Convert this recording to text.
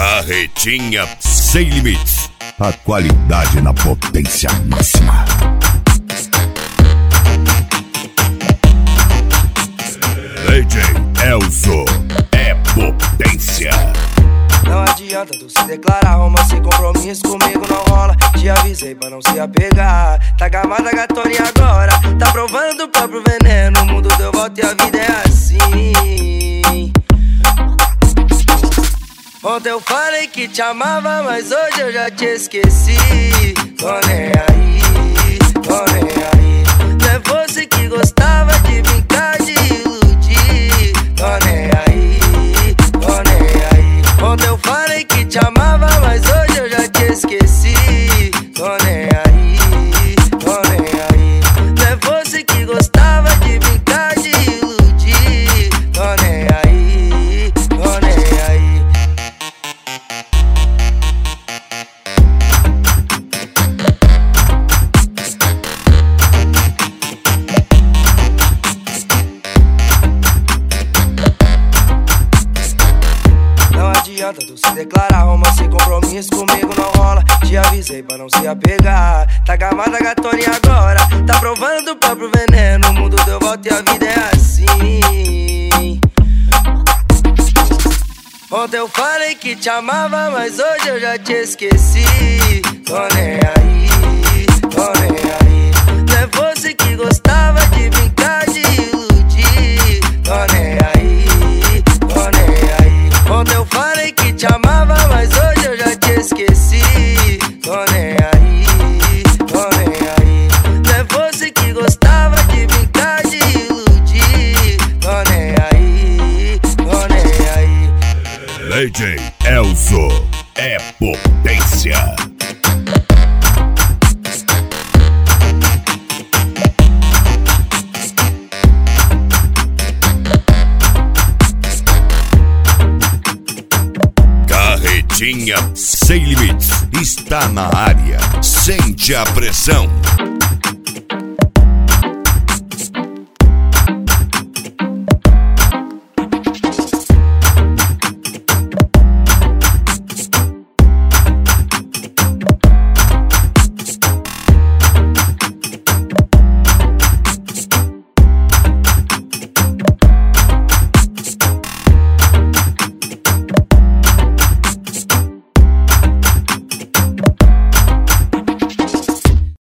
Carretinha sem limites. A qualidade na potência máxima. DJ Elzo é potência. Não adianta tu se declarar, Roma sem compromisso comigo não rola. Te avisei pra não se apegar. Tá gamada gatoninha agora, tá provando o próprio veneno. O mundo deu volta e a vida é assim. Ontem eu falei que te amava, mas hoje eu já te esqueci. Tô nem aí, tô nem aí. Não é você que gostava de brincar, de iludir. Tô nem aí, tô nem aí. Ontem eu falei que te amava, mas hoje eu já te esqueci. Tô nem aí, tô nem aí. Não é você que gostava de brincar, de iludir. Tô nem aí, tô nem aí. Não adianta tu se declarar, Roma sem compromisso comigo não rola. Te avisei pra não se apegar. Tá gamada gatoninha agora, tá provando o próprio veneno. O mundo deu volta e a vida é assim. Ontem eu falei que te amava, mas hoje eu já te esqueci. Tô nem aí, tô nem aí. Não é você que gostava de brincar, de iludir. Tô nem aí, tô nem aí. Ontem eu falei que te amava, mas hoje eu já te esqueci. Tô nem aí, tô nem aí. Não é você que gostava de brincar, de iludir. Tô nem aí, tô nem aí. DJ Elzo é potência. Carretinha sem limites está na área. Sente a pressão.